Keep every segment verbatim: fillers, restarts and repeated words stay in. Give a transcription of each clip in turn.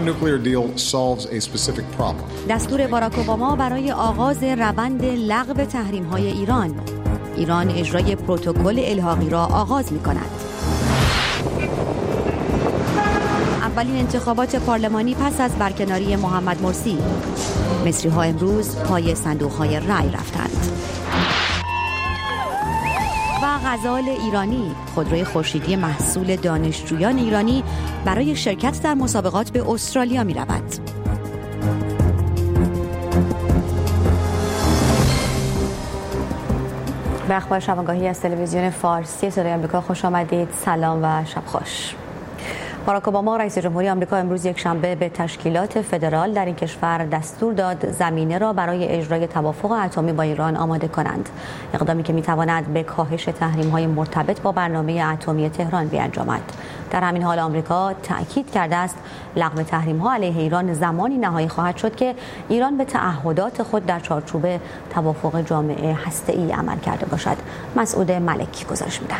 nuclear deal solves a specific problem. دستور باراک اوباما برای آغاز روند لغو تحریم‌های ایران. ایران اجرای پروتکل الحاقی را آغاز می‌کند. اولین انتخابات پارلمانی پس از برکناری محمد مرسی. مصری‌ها امروز پای صندوق‌های رای رفتند. و غزال ایرانی، خودروی خورشیدی محصول دانشجویان ایرانی برای شرکت در مسابقات به استرالیا می رود. به اخبار شبانگاهی از تلویزیون فارسی صدای آمریکا خوش آمدید. سلام و شب خوش. باراک اوباما رئیس جمهوری آمریکا امروز یک شنبه به تشکیلات فدرال در این کشور دستور داد زمینه را برای اجرای توافق اتمی با ایران آماده کنند. اقدامی که می‌تواند به کاهش تحریم‌های مرتبط با برنامه اتمی تهران بیانجامد. در همین حال آمریکا تأکید کرده است لغو تحریم‌ها علیه ایران زمانی نهایی خواهد شد که ایران به تعهدات خود در چارچوب توافق جامعه هسته‌ای عمل کرده باشد. مسعود ملک گزارش می‌دهد.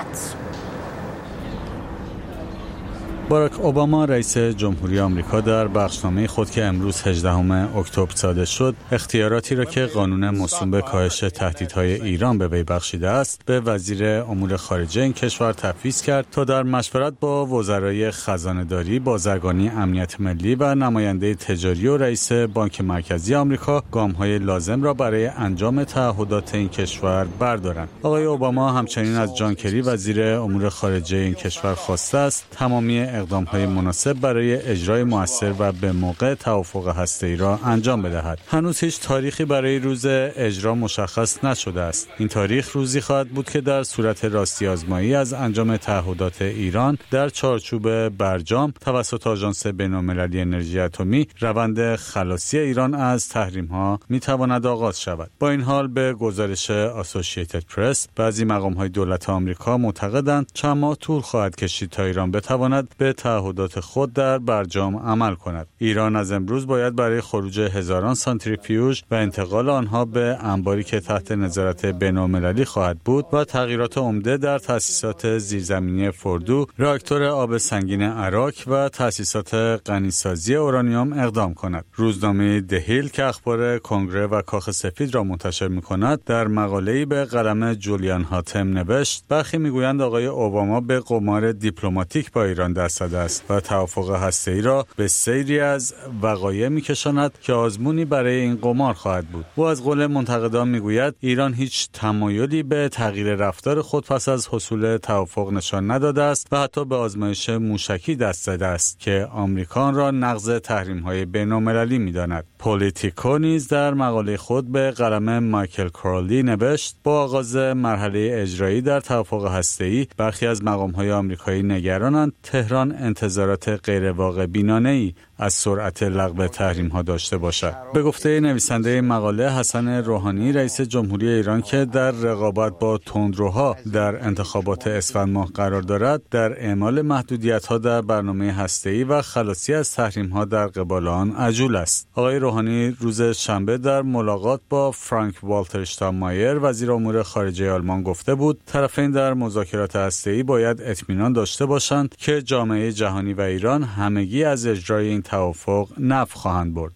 باراک اوباما رئیس جمهوری آمریکا در بخشنامه خود که امروز هجدهم اکتبر صادر شد، اختیاراتی را که قانون موسوم به کاهش تهدیدهای ایران به وی بخشیده است، به وزیر امور خارجه این کشور تفویض کرد تا در مشورت با وزرای خزانه‌داری، بازرگانی، امنیت ملی و نماینده تجاری و رئیس بانک مرکزی آمریکا گام‌های لازم را برای انجام تعهدات این کشور بردارند. آقای اوباما همچنین از جان کری وزیر امور خارجه این کشور خواسته است تمامی اقدام‌های مناسب برای اجرای مؤثر و به موقع توافق هسته‌ای را انجام بدهد. هنوز هیچ تاریخی برای روز اجرا مشخص نشده است. این تاریخ روزی خواهد بود که در صورت راستی آزمایی از انجام تعهدات ایران در چارچوب برجام توسط آژانس بین‌المللی انرژی اتمی روند خلاصی ایران از تحریم‌ها می‌تواند آغاز شود. با این حال به گزارش اسوسییتد پرس بعضی مقام‌های دولت آمریکا معتقدند چند ماه طول خواهد کشید تا ایران بتواند به تعهدات خود در برجام عمل کند. ایران از امروز باید برای خروج هزاران سانتریفیوژ و انتقال آنها به انباری که تحت نظارت بین‌المللی خواهد بود و تغییرات عمده در تأسیسات زیرزمینی فوردو، راکتور آب سنگین عراق و تأسیسات غنیسازی اورانیوم اقدام کند. روزنامه دهیل که اخبار کنگره و کاخ سفید را منتشر می‌کند، در مقاله‌ای به قلم جولیان هاتم نوشت: برخی می‌گویند آقای اوباما به قمار دیپلماتیک با ایران دست داده است و توافق هسته‌ای را به سیری از وقایع می‌کشاند که آزمونی برای این قمار خواهد بود. او از قول منتقدان می‌گوید ایران هیچ تمایلی به تغییر رفتار خود پس از حصول توافق نشان نداده است و حتی به آزمایش موشکی دست زده است که آمریکا را نقض تحریم‌های بین‌المللی می‌داند. پولیتیکو نیز در مقاله خود به قلم مایکل کورلی نوشت: با آغاز مرحله اجرایی در توافق هسته‌ای برخی از مقام‌های آمریکایی نگرانند تهران انتظارات غیر واقع بینانه‌ای از سرعت لغو تحریم‌ها داشته باشد. به گفته نویسنده مقاله حسن روحانی، رئیس جمهوری ایران که در رقابت با تندروها در انتخابات اسفند ماه قرار دارد، در اعمال محدودیت‌ها در برنامه هسته‌ای و خلاصی از تحریم‌ها در قبال آن عجول است. آقای روحانی روز شنبه در ملاقات با فرانک والتر اشتاینمایر، وزیر امور خارجه آلمان، گفته بود طرفین در مذاکرات هسته‌ای باید اطمینان داشته باشند که جامعه جهانی و ایران همگی از اجرای این توافق نفع خواهند برد.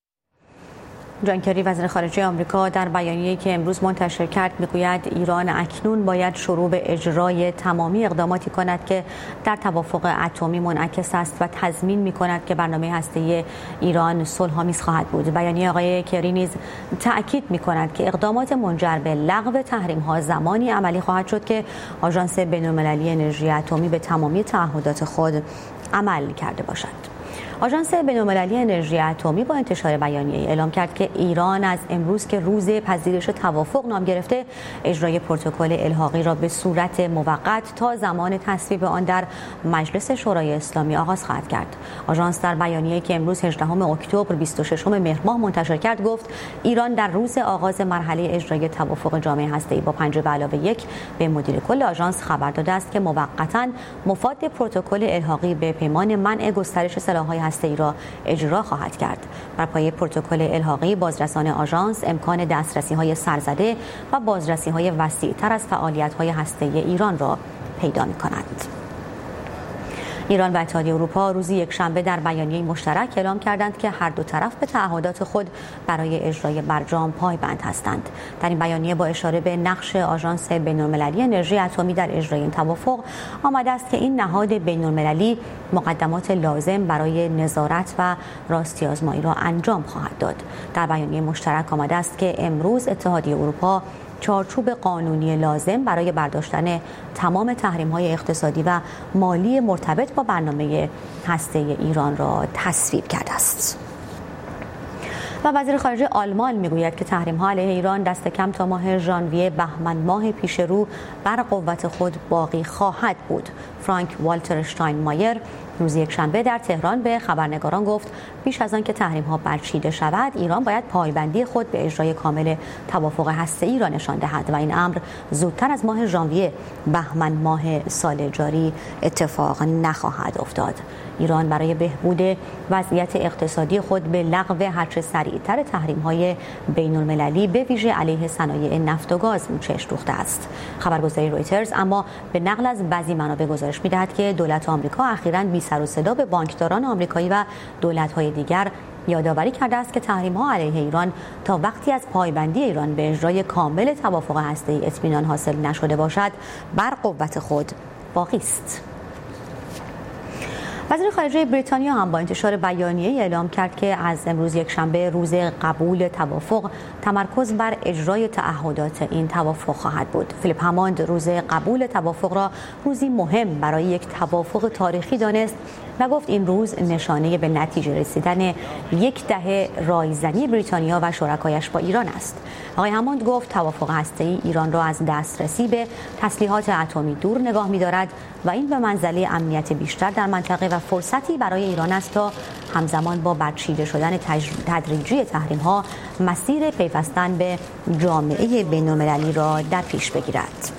جان کری وزیر خارجه آمریکا در بیانیه‌ای که امروز منتشر کرد میگوید ایران اکنون باید شروع به اجرای تمامی اقداماتی کند که در توافق اتمی منعکس است و تضمین می‌کند که برنامه هسته‌ای ایران صلح‌آمیز خواهد بود. بیانیه آقای کری نیز تأکید می‌کند که اقدامات منجر به لغو تحریم‌ها زمانی عملی خواهد شد که آژانس بین‌المللی انرژی اتمی به تمامی تعهدات خود عمل کرده باشد. آژانس بین‌المللی انرژی اتمی با انتشار بیانیه اعلام کرد که ایران از امروز که روز پذیرش توافق نام گرفته، اجرای پروتکل الحاقی را به صورت موقت تا زمان تصویب آن در مجلس شورای اسلامی آغاز خواهد کرد. آژانس در بیانیه‌ای که امروز هجدهم اکتبر بیست و ششم مهر ماه منتشر کرد گفت ایران در روز آغاز مرحله اجرای توافق جامعه هسته‌ای با پنج به علاوه یک به مدیر کل آژانس خبر داده است که موقتاً مفاد پروتکل الحاقی به پیمان منع گسترش سلاح‌های هسته‌ای را اجرا خواهد کرد. بر پایه پروتکل الحاقی بازرسان آژانس امکان دسترسی‌های سرزده و بازرسی‌های وسیع‌تر از فعالیت‌های هسته‌ای ایران را پیدا می‌کنند. ایران و اتحادیه اروپا روز یکشنبه در بیانیه مشترک اعلام کردند که هر دو طرف به تعهدات خود برای اجرای برجام پایبند هستند. در این بیانیه با اشاره به نقش آژانس بین‌المللی انرژی اتمی در اجرای این توافق آمده است که این نهاد بین‌المللی مقدمات لازم برای نظارت و راستی آزمایی را انجام خواهد داد. در بیانیه مشترک آمده است که امروز اتحادیه اروپا چارچوب قانونی لازم برای برداشتن تمام تحریم‌های اقتصادی و مالی مرتبط با برنامه هسته ایران را تصویب کرده است. و وزیر خارجه آلمان میگوید که تحریم‌ها علیه ایران دست کم تا ماه ژانویه بهمن ماه پیش رو بر قوت خود باقی خواهد بود. فرانک والتر اشتاینمایر روز یکشنبه در تهران به خبرنگاران گفت بیش از آن که تحریم‌ها برچیده شود، ایران باید پایبندی خود به اجرای کامل توافق هسته‌ای را نشان دهد و این امر زودتر از ماه ژانویه بهمن ماه سال جاری اتفاق نخواهد افتاد. ایران برای بهبود وضعیت اقتصادی خود به لغو هرچه سریعتر تحریم‌های بین‌المللی به ویژه علیه صنایع نفت و گاز چشم دوخته است. خبرگزاری رویترز اما به نقل از بعضی منابع گزارش می‌دهد که دولت آمریکا اخیراً بی سر و صدا به بانکداران آمریکایی و دولت‌های دیگر یادآوری کرده است که تحریم‌ها علیه ایران تا وقتی از پایبندی ایران به اجرای کامل توافق هسته‌ای اطمینان حاصل نشده باشد بر قوت خود باقی است. وزیر خارجه بریتانیا هم با انتشار بیانیه اعلام کرد که از امروز یکشنبه روز قبول توافق تمرکز بر اجرای تعهدات این توافق خواهد بود. فیلیپ هماند روز قبول توافق را روزی مهم برای یک توافق تاریخی دانست و گفت این روز نشانه به نتیجه رسیدن یک دهه رایزنی بریتانیا و شرکایش با ایران است. آقای هماند گفت توافق هسته‌ای ایران را از دسترسی به تسلیحات اتمی دور نگاه می‌دارد و این به منزله امنیت بیشتر در منطقه و فرصتی برای ایران است تا همزمان با برچیده شدن تدریجی تحریم‌ها مسیر پیوستن به جامعه بین‌المللی را در پیش بگیرد.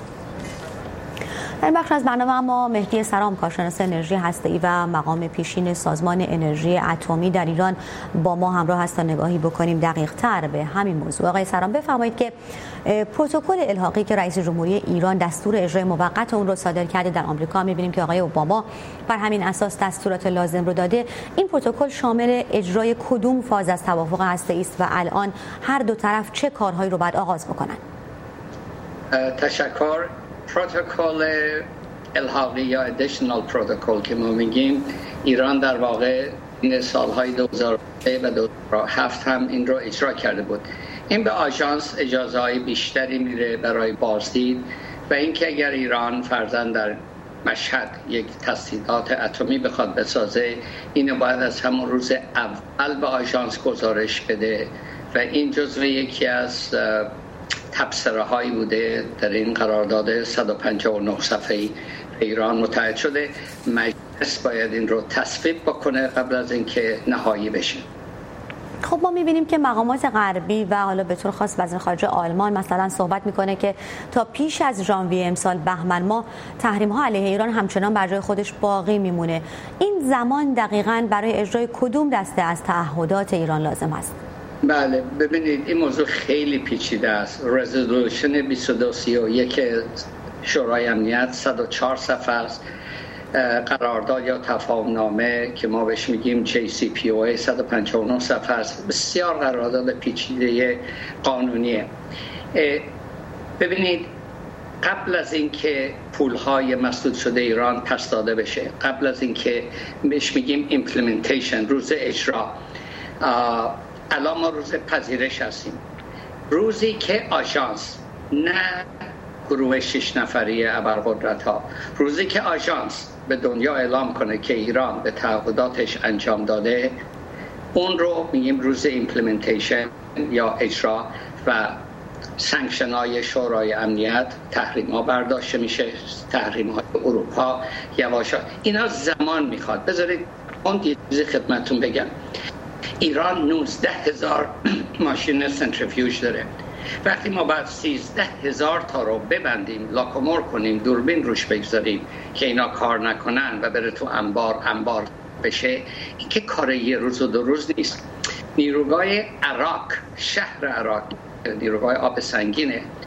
در این بخش از برنامه اما مهدی سرام کارشناس انرژی هسته‌ای و مقام پیشین سازمان انرژی اتمی در ایران با ما همراه هست تا نگاهی بکنیم دقیق‌تر به همین موضوع. آقای سرام بفرمایید که پروتکل الحاقی که رئیس جمهوری ایران دستور اجرای موقت اون رو صادر کرده در آمریکا، می‌بینیم که آقای اوباما بر همین اساس دستورات لازم رو داده. این پروتکل شامل اجرای کدوم فاز از توافق هسته‌ای است و الان هر دو طرف چه کارهایی رو باید آغاز بکنن؟ تشکر. پروتکل الحاقی یا ادیشنال پروتکل که ما میگیم، ایران در واقع این سالهای دو هزار و سه و دو هزار و هفت هم این رو اجرا کرده بود. این به آژانس اجازه های بیشتری میره برای بازدید و اینکه اگر ایران فرضاً در مشهد یک تسلیحات اتمی بخواد بسازه، اینو باید از همون روز اول به آژانس گزارش بده و این جزو یکی از تبصره هایی بوده در این قرارداد صد و پنجاه و نه صفحه‌ای ایران متحد شده. مجلس باید این رو تصویب بکنه قبل از اینکه نهایی بشه. خب ما می‌بینیم که مقامات غربی و حالا به طور خاص وزیر خارجه آلمان مثلا صحبت میکنه که تا پیش از ژانویه امسال بهمن ماه تحریم‌ها علیه ایران همچنان بر جای خودش باقی میمونه. این زمان دقیقاً برای اجرای کدوم دسته از تعهدات ایران لازم است؟ بله، ببینید این موضوع خیلی پیچیده است. رزولوشن بیست و دو سی و یک شورای امنیت صد و چهار صفحه است. قرارداد یا تفاهم نامه که ما بهش میگیم جی سی پی او ای صد و پنجاه و نه صفحه است. بسیار قرارداد پیچیده قانونیه. ببینید قبل از اینکه پولهای مسدود شده ایران پس داده بشه، قبل از اینکه بهش میگیم ایمپلمنتیشن، روز اجرا، الان ما روز پذیرش هستیم. روزی که آژانس، نه گروه شش نفری ابرقدرت ها، روزی که آژانس به دنیا اعلام کنه که ایران به تعهداتش انجام داده، اون رو میگیم روز ایمپلمنتیشن یا اجرا و سانکشن های شورای امنیت، تحریم ها برداشته میشه، تحریم های اروپا یواشا. اینا زمان میخواد. بذارید اون چیزی خدمتتون بگم. ایران نوزده هزار ماشین سنتریفیوژ داره. وقتی ما بعد سیزده هزار تا رو ببندیم، لاکومور کنیم، دوربین روش بگذاریم که اینا کار نکنن و بره تو انبار انبار بشه، این که کار یه روز و دو روز نیست. نیروگاه عراق، شهر عراق، نیروگاه آب سنگینه،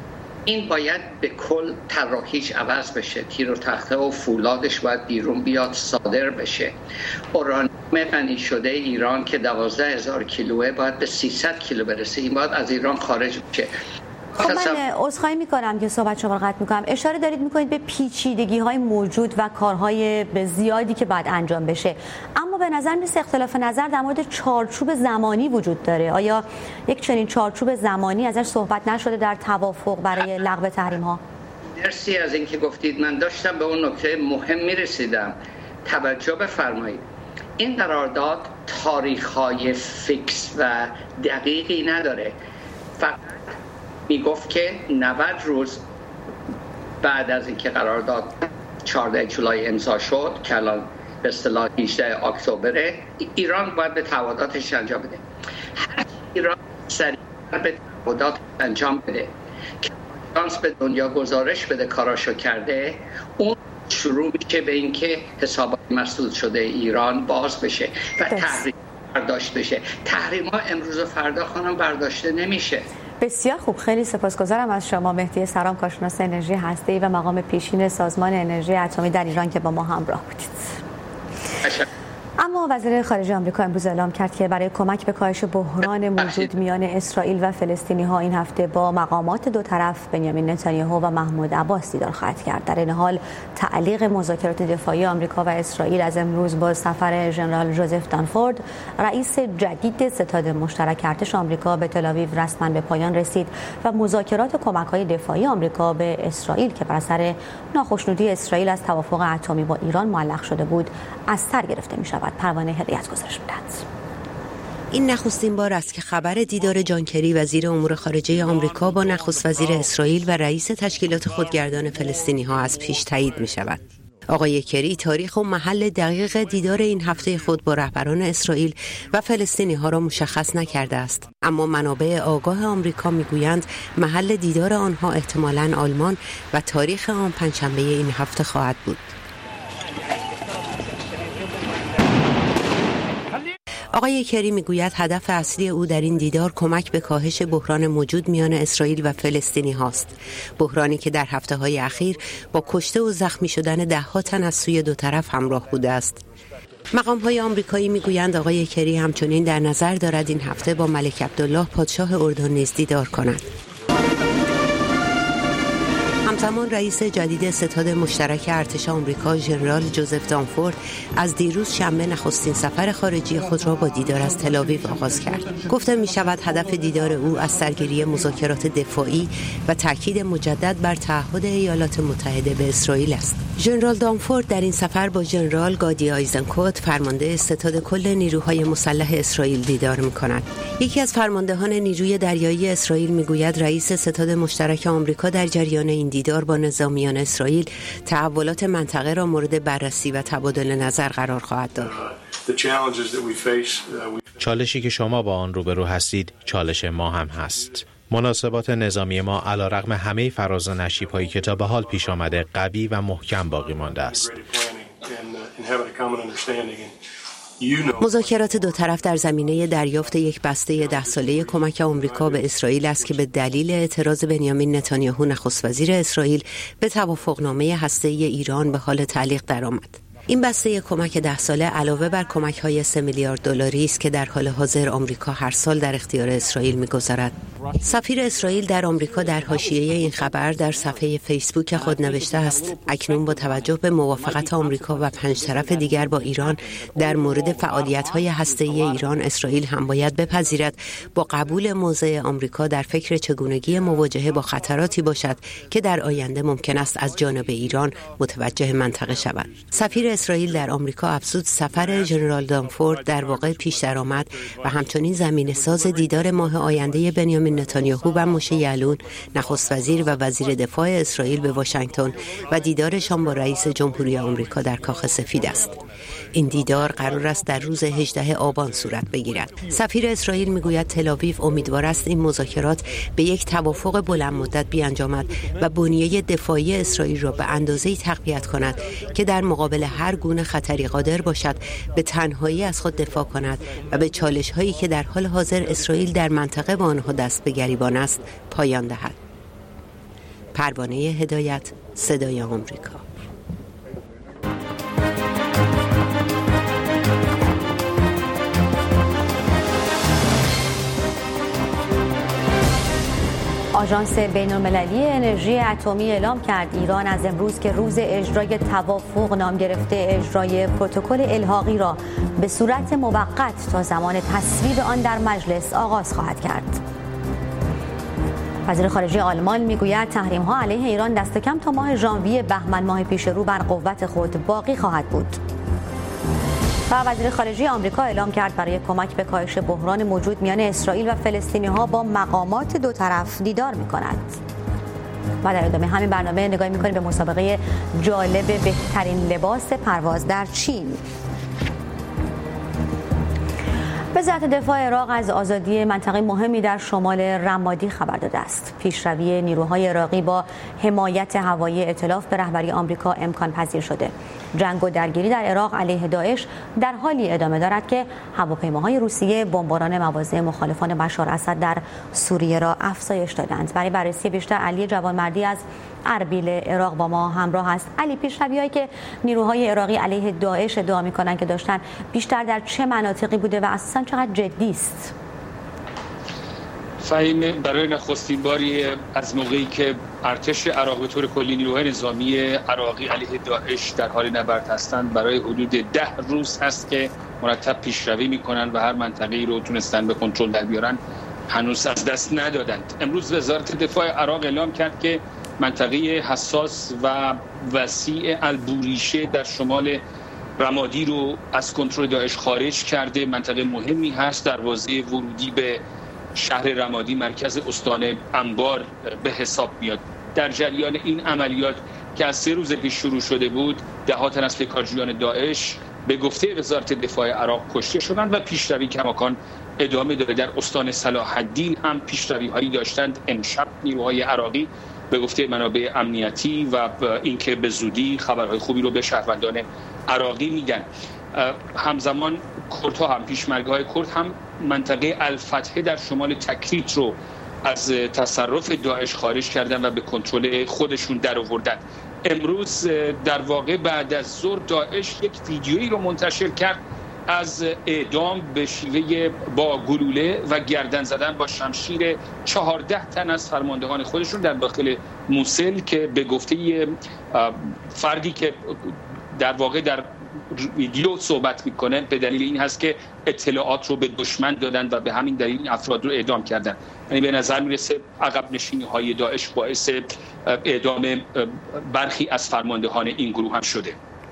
این باید به کل طراحیش عوض بشه، تیر و تخته و فولادش باید بیرون بیاد، صادر بشه. اورانیوم غنی شده ایران که دوازده هزار کیلوه باید به سیصد کیلو برسه، این باید از ایران خارج بشه. خب من عذرخواهی میکنم که صحبت شما رو قطع میکنم. اشاره دارید میکنید به پیچیدگی های موجود و کارهای زیادی که باید انجام بشه، اما به نظر میاد اختلاف نظر در مورد چارچوب زمانی وجود داره. آیا یک چنین چارچوب زمانی ازش صحبت نشده در توافق برای لغو تحریم ها؟ مرسی از اینکه گفتید. من داشتم به اون نکته مهم میرسیدم. توجه بفرمایید، این قرارداد تاریخ‌های فیکس و دقیقی نداره، فقط میگفت که نود روز بعد از اینکه قرارداد چهاردهم جولای امضا شد که الان به اصطلاح هجدهم اکتبر، ایران باید به تعهداتش انجام بده. هر ایران سریع به تعهدات انجام بده که آژانس به دنیا گزارش بده کاراشو کرده، اون شروع میشه به اینکه حسابات مسدود شده ایران باز بشه و تحریم برداشت بشه. تحریم ها امروز و فردا خانم برداشته نمیشه. بسیار خوب، خیلی سپاسگزارم از شما مهدی سرام، کارشناس انرژی هسته‌ای و مقام پیشین سازمان انرژی اتمی در ایران که با ما همراه بودید. اما وزیر خارجه آمریکا امروز اعلام کرد که برای کمک به کاهش بحران موجود میان اسرائیل و فلسطینی‌ها این هفته با مقامات دو طرف بنیامین نتانیاهو و محمود عباس دیدار خواهد کرد. در این حال تعلیق مذاکرات دفاعی آمریکا و اسرائیل از امروز با سفر ژنرال جوزف دانفورد رئیس جدید ستاد مشترک ارتش آمریکا به تل‌آویو رسما به پایان رسید و مذاکرات کمک‌های دفاعی آمریکا به اسرائیل که بر اثر ناخشنودی اسرائیل از توافق اتمی با ایران معلق شده بود از سر گرفته می‌شود. پروانه هدایت گزارش می‌دهد. این نخستین بار است که خبر دیدار جان کری وزیر امور خارجه آمریکا با نخست وزیر اسرائیل و رئیس تشکیلات خودگردان فلسطینی‌ها از پیش تایید می‌شود. آقای کری تاریخ و محل دقیق دیدار این هفته خود با رهبران اسرائیل و فلسطینی‌ها را مشخص نکرده است، اما منابع آگاه آمریکا می‌گویند محل دیدار آنها احتمالاً آلمان و تاریخ آن پنجشنبه این هفته خواهد بود. آقای کری میگوید هدف اصلی او در این دیدار کمک به کاهش بحران موجود میان اسرائیل و فلسطینی هاست. بحرانی که در هفته‌های اخیر با کشته و زخمی شدن ده‌ها تن از سوی دو طرف همراه بوده است. مقام‌های آمریکایی میگویند آقای کری همچنین در نظر دارد این هفته با ملک عبدالله پادشاه اردن نیز دیدار کند. همزمان رئیس جدید ستاد مشترک ارتش آمریکا ژنرال جوزف دانفورد از دیروز شنبه نخستین سفر خارجی خود را با دیدار از تل‌آویو آغاز کرد. گفته می شود هدف دیدار او از سرگیری مذاکرات دفاعی و تاکید مجدد بر تعهد ایالات متحده به اسرائیل است. ژنرال دانفورد در این سفر با ژنرال گادی آیزنکوت فرمانده ستاد کل نیروهای مسلح اسرائیل دیدار می کند. یکی از فرماندهان نیروی دریایی اسرائیل می گوید رئیس ستاد مشترک آمریکا در جریان این دیدار با نظامیان اسرائیل تحولات منطقه را مورد بررسی و تبادل نظر قرار خواهد داد. چالشی که شما با آن روبرو هستید چالش ما هم هست. مناسبات نظامی ما علیرغم همه فراز و نشیب‌هایی که تا به حال پیش آمده قوی و محکم باقی مانده است. مذاکرات دو طرف در زمینه دریافت یک بسته ده ساله کمک آمریکا به اسرائیل است که به دلیل اعتراض بنیامین نتانیاهو نخست وزیر اسرائیل به توافقنامه هسته‌ای ایران به حال تعلیق درآمد. این بسته کمک ده ساله علاوه بر کمک‌های سه میلیارد دلاری است که در حال حاضر آمریکا هر سال در اختیار اسرائیل می‌گذارد. سفیر اسرائیل در آمریکا در حاشیه این خبر در صفحه فیسبوک خود نوشته است: اکنون با توجه به موافقت آمریکا و پنج طرف دیگر با ایران در مورد فعالیت‌های هسته‌ای ایران، اسرائیل هم باید بپذیرد با قبول موضع آمریکا در فکر چگونگی مواجهه با خطراتی باشد که در آینده ممکن است از جانب ایران متوجه منطقه شود. سفیر اسرائیل در آمریکا افزود سفر ژنرال دانفورد در واقع پیش درآمد و همچنین زمینه ساز دیدار ماه آینده بنیامین نتانیاهو و موشه یعلون نخست وزیر و وزیر دفاع اسرائیل به واشنگتن و دیدارشان با رئیس جمهوری آمریکا در کاخ سفید است. این دیدار قرار است در روز هجدهم آبان صورت بگیرد. سفیر اسرائیل میگوید تل‌آویو امیدوار است این مذاکرات به یک توافق بلند مدت بیانجامد و بنیه دفاعی اسرائیل را به اندازه‌ای تقویت کند که در مقابل هر گونه خطری قادر باشد به تنهایی از خود دفاع کند و به چالش‌هایی که در حال حاضر اسرائیل در منطقه با آنها دست به گریبان است پایان دهد. پروانه هدایت، صدای آمریکا. آژانس بین‌المللی انرژی اتمی اعلام کرد ایران از امروز که روز اجرای توافق نام گرفته اجرای پروتکل الحاقی را به صورت موقت تا زمان تصویب آن در مجلس آغاز خواهد کرد. وزیر خارجه آلمان میگوید تحریم‌ها علیه ایران دست کم تا ماه ژانویه بهمن ماه پیش رو بر قوت خود باقی خواهد بود. و وزیر خارجه آمریکا اعلام کرد برای کمک به کاهش بحران موجود میان اسرائیل و فلسطینی‌ها با مقامات دو طرف دیدار می‌کند. و در ادامه همین برنامه نگاهی می‌کنیم به مسابقه جالب بهترین لباس پرواز در چین. وزارت دفاع عراق از آزادی منطقه مهمی در شمال رمادی خبر داده است. پیشروی نیروهای عراقی با حمایت هوایی ائتلاف به رهبری آمریکا امکان پذیر شده. جنگ و درگیری در عراق علیه داعش در حالی ادامه دارد که هواپیماهای روسیه بمباران مواضع مخالفان بشار اسد در سوریه را افزایش دادند. برای بررسی بیشتر علی جوانمردی از اربیل عراق با ما همراه است. علی، پیشروی‌هایی که نیروهای عراقی علیه داعش ادعا می‌کنند که داشتن بیشتر در چه مناطقی بوده و اصلاً چقدر جدی است؟ فهیم، برای نخستین باری از موقعی که ارتش عراق به طور کلی نیروهای نظامی عراقی علیه داعش در حال نبرد هستند، برای حدود ده روز هست که مرتب پیشروی می‌کنند و هر منطقه‌ای رو تونستن به کنترل در بیارن، هنوز از دست ندادند. امروز وزارت دفاع عراق اعلام کرد که منطقه حساس و وسیع البوریشه در شمال رمادی رو از کنترل داعش خارج کرده. منطقه مهمی هست، دروازه ورودی به شهر رمادی مرکز استان انبار به حساب میاد. در جریان این عملیات که از سه روز پیش شروع شده بود، ده ها تن از پیکارجویان داعش به گفته وزارت دفاع عراق کشته شدند و پیشروی کماکان ادامه داره. در استان صلاح الدین هم پیشروی هایی داشتند. امشب نیروهای عراقی به گفته منابع امنیتی و اینکه به زودی خبرهای خوبی رو به شهروندان عراقی میدن. همزمان کردها هم پیشمرگ‌های کرد هم منطقه الفتحه در شمال تکریت رو از تصرف داعش خارج کردن و به کنترل خودشون در آوردن. امروز در واقع بعد از ظهر داعش یک ویدیویی رو منتشر کرد از اعدام به شیوه با گلوله و گردن زدن با شمشیر چهارده تن از فرماندهان خودشون در داخل موسل که به گفته فردی که در واقع در ویدیو صحبت میکنه به دلیل این هست که اطلاعات رو به دشمن دادن و به همین دلیل این افراد رو اعدام کردن. یعنی به نظر میرسه عقب نشینی های داعش باعث اعدام برخی از فرماندهان این گروه هم شده.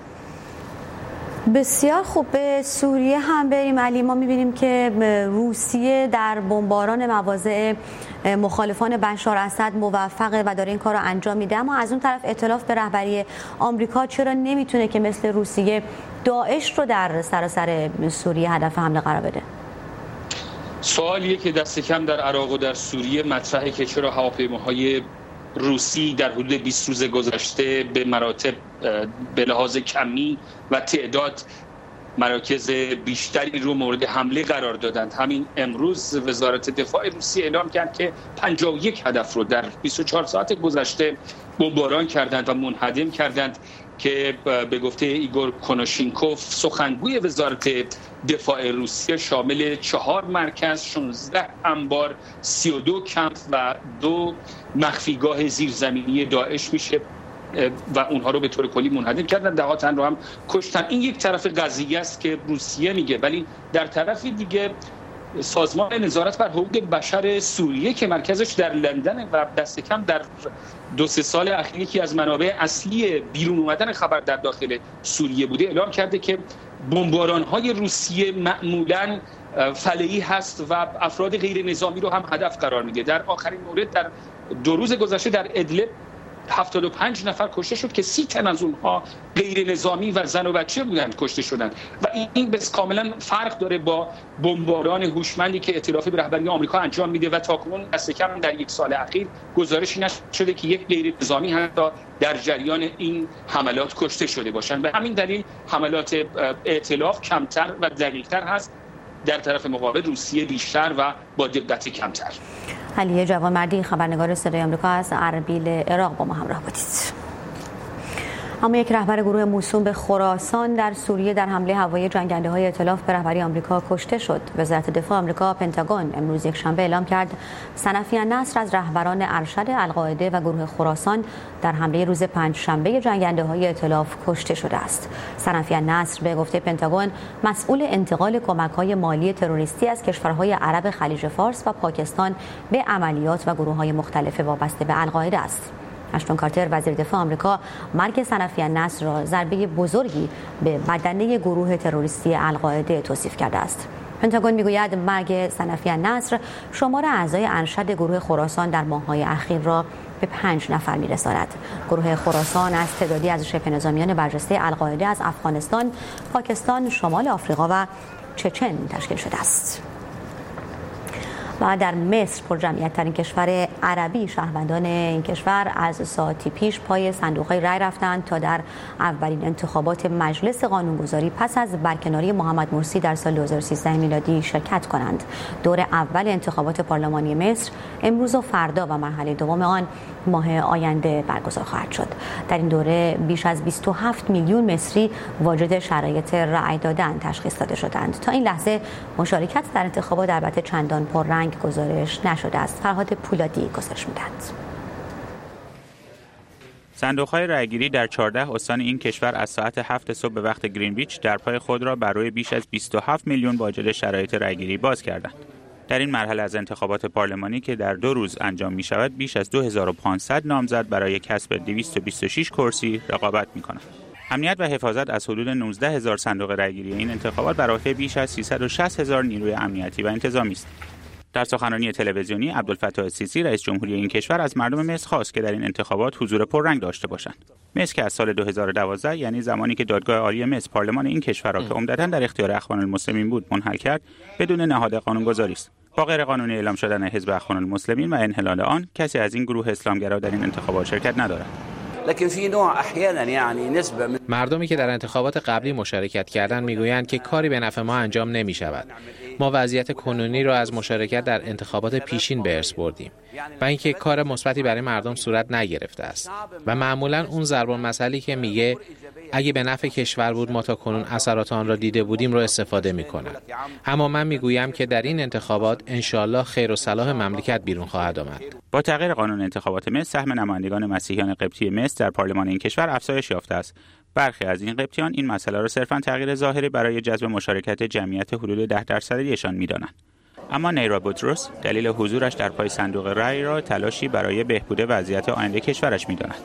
بسیار خوب، به سوریه هم بریم علی. ما میبینیم که روسیه در بمباران مواضع مخالفان بشار اسد موفقه و داره این کار رو انجام میده، اما از اون طرف ائتلاف به رهبری آمریکا چرا نمیتونه که مثل روسیه داعش رو در سراسر سوریه هدف حمله قرار بده؟ سوالیه که دست کم در عراق و در سوریه مطرحه که چرا هواپیماهای روسی در حدود بیست روز گذشته به مراتب به لحاظ کمی و تعداد مراکز بیشتری رو مورد حمله قرار دادند. همین امروز وزارت دفاع روسیه اعلام کرد که پنجاه و یک هدف رو در بیست و چهار ساعت گذشته بمباران کردند و منهدم کردند که به گفته ایگور کنوشینکوف سخنگوی وزارت دفاع روسیه شامل چهار مرکز، شانزده انبار، سی و دو کمپ و دو مخفیگاه زیرزمینی داعش میشه و اونها رو به طور کلی منهدم کردن. ده ها تن رو هم کشتن. این یک طرف قضیه است که روسیه میگه، ولی در طرف دیگه سازمان نظارت بر حقوق بشر سوریه که مرکزش در لندن و دست کم در دو سه سال اخیر یکی از منابع اصلی بیرون اومدن خبر در داخل سوریه بوده، اعلام کرده که بمباران‌های روسیه معمولاً فلهی هست و افراد غیر نظامی رو هم هدف قرار میده. در آخرین مورد در دو روز گذشته در ادلب هفتاد و پنج نفر کشته شد که سی تن از اونها غیر نظامی و زن و بچه بودند کشته شدند و این بس کاملا فرق داره با بمباران هوشمندی که ائتلاف به رهبری آمریکا انجام میده و تاکنون دست کم در یک سال اخیر گزارشی نشده که یک غیر نظامی حتی در جریان این حملات کشته شده باشند. به همین دلیل حملات ائتلاف کمتر و دقیق‌تر هست در طرف مقابل روسیه بیشتر و با دقت کمتر. علی جوانمردی، خبرنگار صدای آمریکا از اربیل عراق با ما همراه بودید. اما یک رهبر گروه موسوم به خراسان در سوریه در حمله هوایی جنگنده‌های ائتلاف به رهبری آمریکا کشته شد. وزارت دفاع آمریکا پنتاگون امروز یک شنبه اعلام کرد سنفی النصر از رهبران ارشد القاعده و گروه خراسان در حمله روز پنجشنبه جنگنده‌های ائتلاف کشته شده است. سنفی النصر به گفته پنتاگون مسئول انتقال کمک‌های مالی تروریستی از کشورهای عرب خلیج فارس و پاکستان به عملیات و گروه‌های مختلف وابسته به القاعده است. اشتون کارتر وزیر دفاع آمریکا مرگ سنفی النصر را ضربه بزرگی به بدنه گروه تروریستی القاعده توصیف کرده است. پنتاگون میگوید مرگ سنفی النصر شمار اعضای ارشد گروه خراسان در ماه‌های اخیر را به پنج نفر می‌رساند. گروه خراسان از تعدادی از شبه نظامیان برجسته القاعده از افغانستان، پاکستان، شمال آفریقا و چچن تشکیل شده است. و در مصر پرجمعیت ترین کشور عربی، شهروندان این کشور از ساعتی پیش پای صندوق‌های رای رفتند تا در اولین انتخابات مجلس قانونگذاری پس از برکناری محمد مرسی در سال دو هزار و سیزده میلادی شرکت کنند. دور اول انتخابات پارلمانی مصر امروز و فردا و مرحله دوم آن ماه آینده برگزار خواهد شد. در این دوره بیش از بیست و هفت میلیون مصری واجد شرایط رأی دادن تشخیص داده شدند. تا این لحظه مشارکت در انتخابات البته چندان پررنگ گزارش نشده است. فرهاد پولادی گزارش می‌دهد. صندوق‌های رأیگیری در چهارده استان این کشور از ساعت هفت صبح به وقت گرینویچ در پای خود را برای بیش از بیست و هفت میلیون واجد شرایط رأیگیری باز کردند. در این مرحله از انتخابات پارلمانی که در دو روز انجام می شود بیش از دو هزار و پانصد نامزد برای کسب دویست و بیست و شش کرسی رقابت می کنند. امنیت و حفاظت از حدود نوزده هزار صندوق رأیگیری این انتخابات بر عهده بیش از سیصد و شصت هزار نیروی امنیتی و انتظامی است. در سخنرانی تلویزیونی عبدالفتاح السیسی رئیس جمهوری این کشور از مردم مصر خواست که در این انتخابات حضور پررنگ داشته باشند. مصر که از سال دو هزار و دوازده یعنی زمانی که دادگاه عالی مصر پارلمان این کشور را که عمدتاً در اختیار اخوان المسلمین بود منحل کرد، بدون نهاد قانونگذاری است. با غیرقانونی اعلام شدن حزب اخوان المسلمین و انحلال آن، کسی از این گروه اسلامگرا در این انتخابات شرکت ندارد. لكن في نوع احيانا يعني نسبه من مردمی که در انتخابات قبلی مشارکت کردند میگویند که کاری به نفع ما انجام نمی شود. ما وضعیت کنونی را از مشارکت در انتخابات پیشین به ارث بردیم و اینکه کار مثبتی برای مردم صورت نگرفته است و معمولا اون ضرب المثلی که میگه اگه به نفع کشور بود ما تا کنون اثرات آن را دیده بودیم رو استفاده میکنند. اما من میگویم که در این انتخابات انشالله خیر و صلاح مملکت بیرون خواهد آمد. با تغییر قانون انتخابات مصر، سهم نمایندگان مسیحیان قبطی مصر در پارلمان این کشور افزایش یافته است. برخی از این قبطیان این مسئله را صرفاً تغییر ظاهری برای جذب مشارکت جمعیت حدود ده درصدیشان می‌دانند. اما نیرا بوتروس دلیل حضورش در پای صندوق رای را تلاشی برای بهبود وضعیت آینده کشورش می‌داند.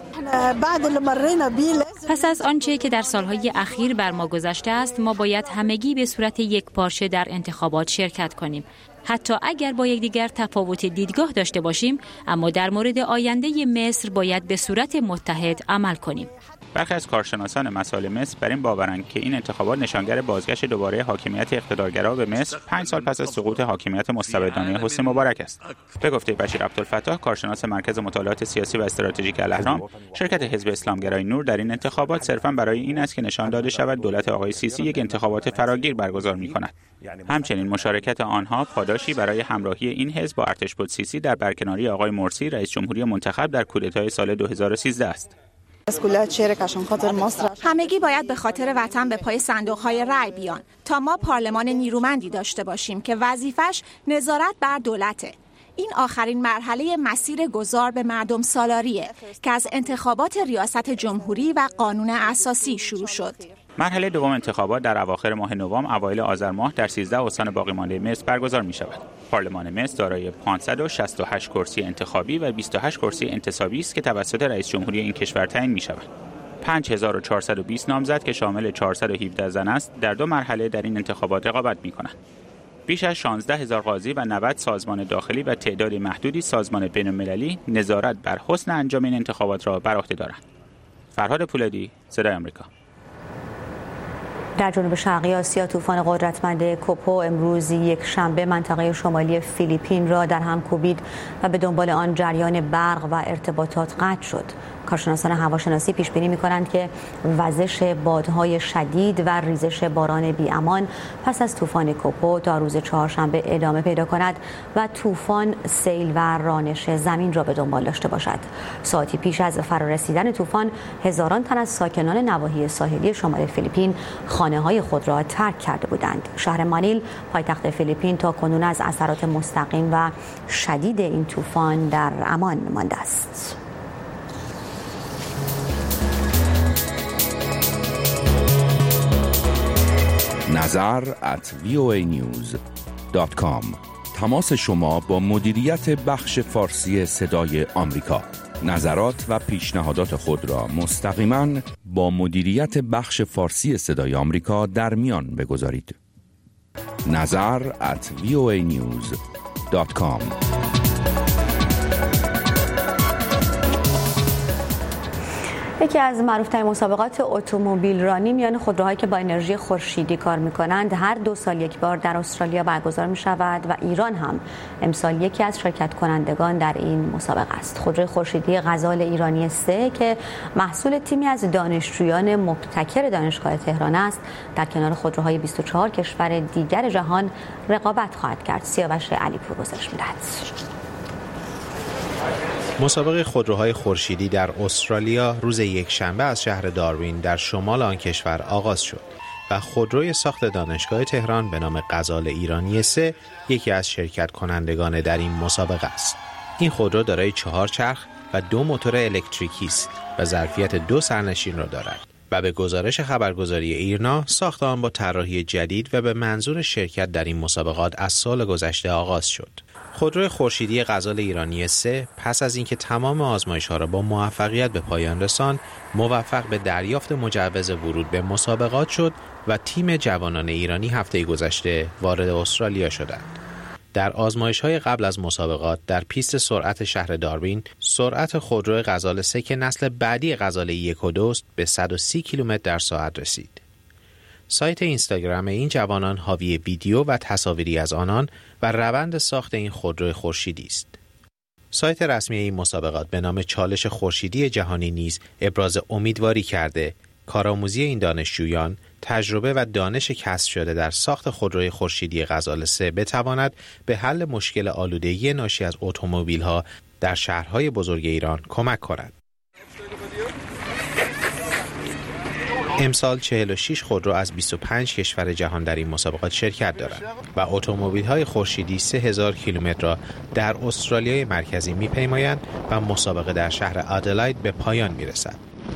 پس از آنچه که در سالهای اخیر بر ما گذشته است، ما باید همگی به صورت یکپارچه در انتخابات شرکت کنیم. حتی اگر با یکدیگر تفاوت دیدگاه داشته باشیم، اما در مورد آینده مصر باید به صورت متحد عمل کنیم. برخی از کارشناسان مسائل مصر بر این باورند که این انتخابات نشانگر بازگشت دوباره حاکمیت اقتدارگرا به مصر پنج سال پس از سقوط حاکمیت مستبدانه حسنی مبارک است. به گفته بشیر عبدالفتاح، کارشناس مرکز مطالعات سیاسی و استراتژیک الاهرام، شرکت حزب اسلامگرای نور در این انتخابات صرفاً برای این است که نشان داده شود دولت آقای سیسی یک انتخابات فراگیر برگزار می‌کند. همچنین مشارکت آنها پاداشی برای همراهی این حزب با ارتشبد سیسی در برکناری آقای مرسی رئیس جمهوری منتخب در کودتای سال دو هزار و سیزده است. همگی باید به خاطر وطن به پای صندوق‌های رای بیان تا ما پارلمان نیرومندی داشته باشیم که وظیفش نظارت بر دولته. این آخرین مرحله مسیر گذار به مردم سالاریه که از انتخابات ریاست جمهوری و قانون اساسی شروع شد. مرحله دوم انتخابات در اواخر ماه نوامبر اوایل آذر ماه در سیزده استان باقی مانده مصر برگزار می شود. پارلمان مصر دارای پانصد و شصت و هشت کرسی انتخابی و بیست و هشت کرسی انتصابی است که توسط رئیس جمهوری این کشور تعیین می شود. پنج هزار و چهارصد و بیست نامزد که شامل چهارصد و هفده زن است در دو مرحله در این انتخابات رقابت می کنند. بیش از شانزده هزار قاضی و نود سازمان داخلی و تعداد محدودی سازمان بین‌المللی نظارت بر حسن انجام این انتخابات را بر عهده دارند. فرهاد پولادی، صدای آمریکا. در جنوب شرقی آسیا طوفان قدرتمند کوپو امروز یک شنبه منطقه شمالی فیلیپین را در هم کوبید و به دنبال آن جریان برق و ارتباطات قطع شد. کارشناسان هواشناسی پیش بینی می‌کنند که وزش بادهای شدید و ریزش باران بی‌امان پس از طوفان کوپو تا روز چهارشنبه ادامه پیدا کند و طوفان سیل و رانش زمین را به دنبال داشته باشد. ساعتی پیش از فرارسیدن طوفان هزاران تن از ساکنان نواحی ساحلی شمال فیلیپین خانه‌های خود را ترک کرده بودند. شهر مانیل پایتخت فیلیپین تا کنون از اثرات مستقیم و شدید این طوفان در امان مانده است. نظر ات وی او ای نیوز دات کام. تماس شما با مدیریت بخش فارسی صدای آمریکا. نظرات و پیشنهادات خود را مستقیما با مدیریت بخش فارسی صدای آمریکا در میان بگذارید. نظر ات وی او ای نیوز دات کام. یکی از معروف‌ترین مسابقات اتومبیل رانی میان خودروهایی که با انرژی خورشیدی کار می‌کنند هر دو سال یک بار در استرالیا برگزار می‌شود و ایران هم امسال یکی از شرکت کنندگان در این مسابقه است. خودروی خورشیدی غزال ایرانی سه که محصول تیمی از دانشجویان مبتکر دانشگاه تهران است، در کنار خودروهای بیست و چهار کشور دیگر جهان رقابت خواهد کرد. سیاوش علیپور گزارش می‌دهد. مسابقه خودروهای خورشیدی در استرالیا روز یکشنبه از شهر داروین در شمال آن کشور آغاز شد و خودروی ساخت دانشگاه تهران به نام غزال ایرانی سه یکی از شرکت کنندگان در این مسابقه است. این خودرو دارای چهار چرخ و دو موتور الکتریکی است و ظرفیت دو سرنشین را دارد و به گزارش خبرگزاری ایرنا ساخت آن با طراحی جدید و به منظور شرکت در این مسابقات از سال گذشته آغاز شد. خودروی خورشیدی غزال ایرانی سه پس از اینکه تمام آزمایش‌ها را با موفقیت به پایان رساند، موفق به دریافت مجوز ورود به مسابقات شد و تیم جوانان ایرانی هفته گذشته وارد استرالیا شدند. در آزمایش‌های قبل از مسابقات در پیست سرعت شهر داروین، سرعت خودرو غزال سه که نسل بعدی غزال یک و دو است به صد و سی کیلومتر در ساعت رسید. سایت اینستاگرام این جوانان حاوی ویدیو و تصاویری از آنان و روند ساخت این خودرو خورشیدی است. سایت رسمی این مسابقات به نام چالش خورشیدی جهانی نیز ابراز امیدواری کرده کارآموزی این دانشجویان، تجربه و دانش کسب شده در ساخت خودروی خورشیدی غزال سه بتواند به حل مشکل آلودگی ناشی از اتومبیل‌ها در شهرهای بزرگ ایران کمک کند. امسال چهل و شش خودرو از بیست و پنج کشور جهان در این مسابقات شرکت دارند و اتومبیل‌های خورشیدی سه هزار کیلومتر را در استرالیای مرکزی می‌پیمایند و مسابقه در شهر آدلاید به پایان می‌رسد.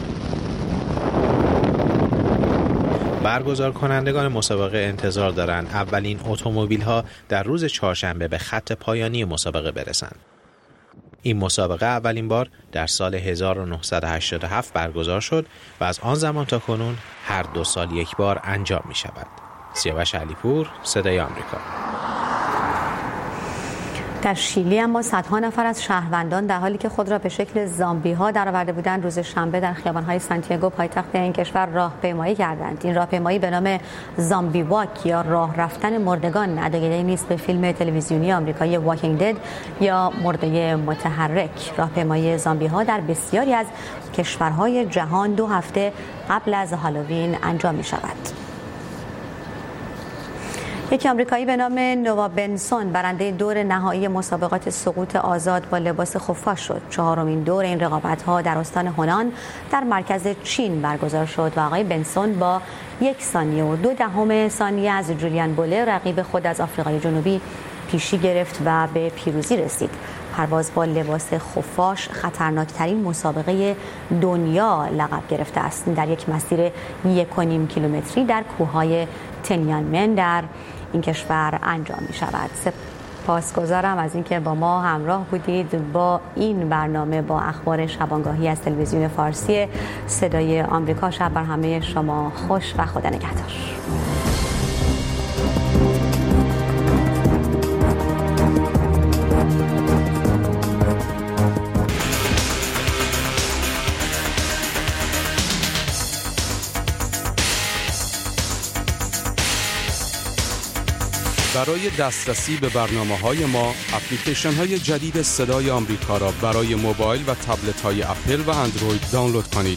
برگزار کنندگان مسابقه انتظار دارند اولین اتومبیل‌ها در روز چهارشنبه به خط پایانی مسابقه برسند. این مسابقه اولین بار در سال هزار و نهصد و هشتاد و هفت برگزار شد و از آن زمان تا کنون هر دو سال یک بار انجام می شود. سیاوش علیپور، صدای آمریکا. در شیلی اما صدها نفر از شهروندان در حالی که خود را به شکل زامبی ها درآورده بودند روز شنبه در خیابان‌های سانتیاگو پایتخت این کشور راهپیمایی کردند. این راهپیمایی به نام زامبی واک یا راه رفتن مردگان نداگیری نیست به فیلم تلویزیونی آمریکایی واکینگ دد یا مرده متحرک. راهپیمایی زامبی ها در بسیاری از کشورهای جهان دو هفته قبل از هالووین انجام می شود. یک آمریکایی به نام نوا بنسون برنده دور نهایی مسابقات سقوط آزاد با لباس خفاش شد. چهارمین دور این رقابت‌ها در استان هونان در مرکز چین برگزار شد و آقای بنسون با یک ثانیه و دو دهم ثانیه از جولیان بوله رقیب خود از آفریقای جنوبی پیشی گرفت و به پیروزی رسید. پرواز با لباس خفاش خطرناکترین مسابقه دنیا لقب گرفته است. در یک مسیر یک و نیم کیلومتری در کوههای تنیانمن در این کشور انجام می شود. سپاسگزارم از اینکه با ما همراه بودید با این برنامه با اخبار شبانگاهی از تلویزیون فارسی صدای آمریکا. شب بر همه شما خوش و خدا نگهدار. برای دسترسی به برنامه‌های ما، اپلیکیشن‌های جدید صدای آمریکا را برای موبایل و تبلت‌های اپل و اندروید دانلود کنید.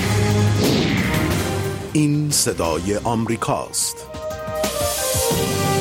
این صدای آمریکاست.